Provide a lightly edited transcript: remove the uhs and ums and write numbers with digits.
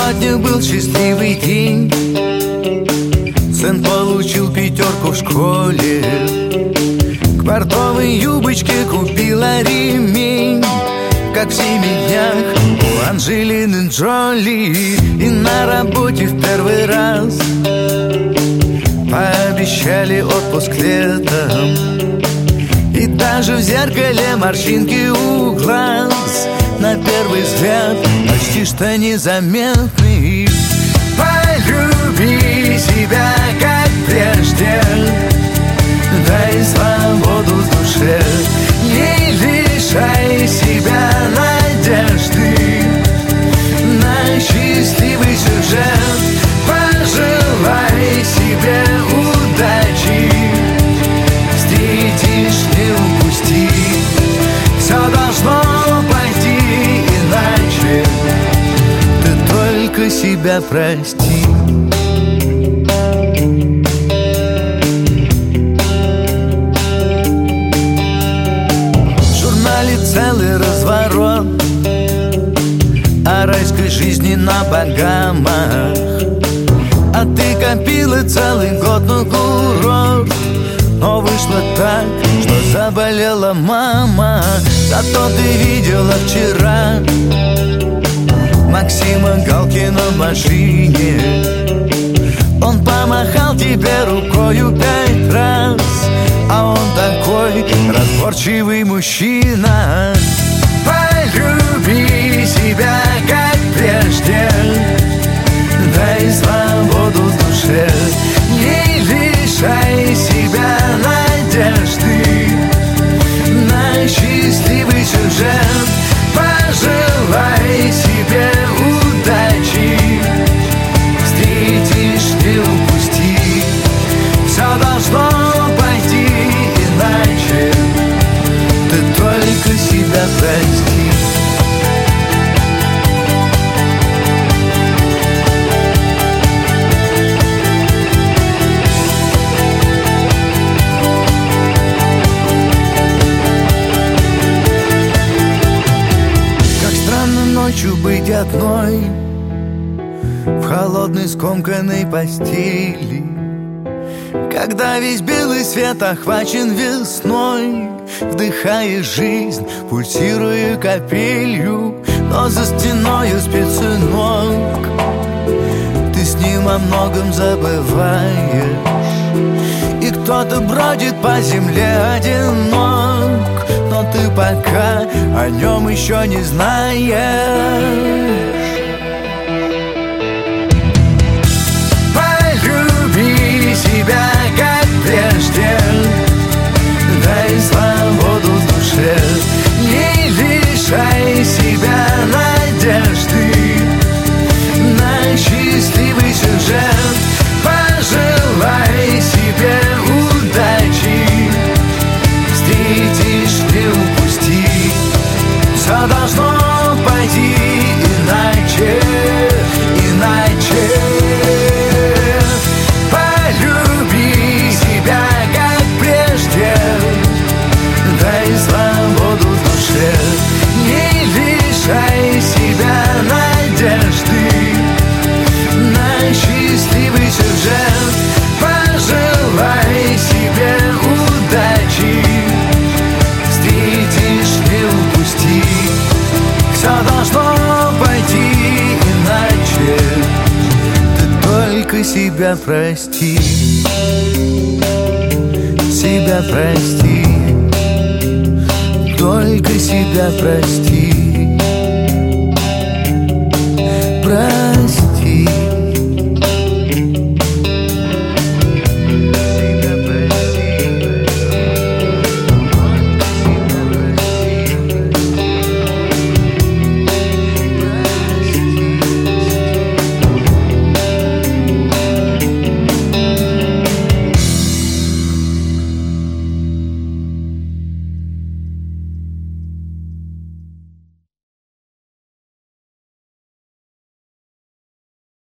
Сегодня был счастливый день. Сын получил 5 в школе. К портовой юбочке купила ремень. Как в 7 днях у Анджелины Джоли. И на работе в первый раз пообещали отпуск летом. И даже в зеркале морщинки у глаз на первый взгляд почти что незаметны. Полюби себя, как прежде, дай свободу в душе. Не лишай себя надежды на счастливый сюжет. Пожелай себе удачи, встретишь, не упусти. Все должно пойти иначе, ты только себя прости. В журнале целый разворот о райской жизни на Багамах. А ты копила целый год на курорт, но вышло так, что заболела мама. Зато ты видела вчера Максима Галкина в машине. Он помахал тебе рукою 5 раз, а он такой разборчивый мужчина. Полюби себя, как прежде, дай свободу в душе. Не лишай себя надежды на счастливый сюжет. Пожелай себе удачи, встретишь, не упусти. Все должно пойти иначе, ты только себя прости. Ночью быть одной в холодной скомканной постели, когда весь белый свет охвачен весной. Вдыхаешь жизнь, пульсируя капелью, но за стеною спит сынок. Ты с ним о многом забываешь, и кто-то бродит по земле одинок. Но ты пока о нем еще не знаешь. Полюби себя, как прежде, дай свободу в душе. Не лишай себя надежды на счастливый сюжет. Пожелай себе удачи, встретишь, не упусти. Все должно пойти иначе, иначе. Полюби себя, как прежде, дай свободу в душе. Не лишай себя надежды на счастливый сюжет. Пожелай себе удачи, встретишь, не упусти. Все должно пойти иначе, ты только себя прости. Себя прости, только себя прости.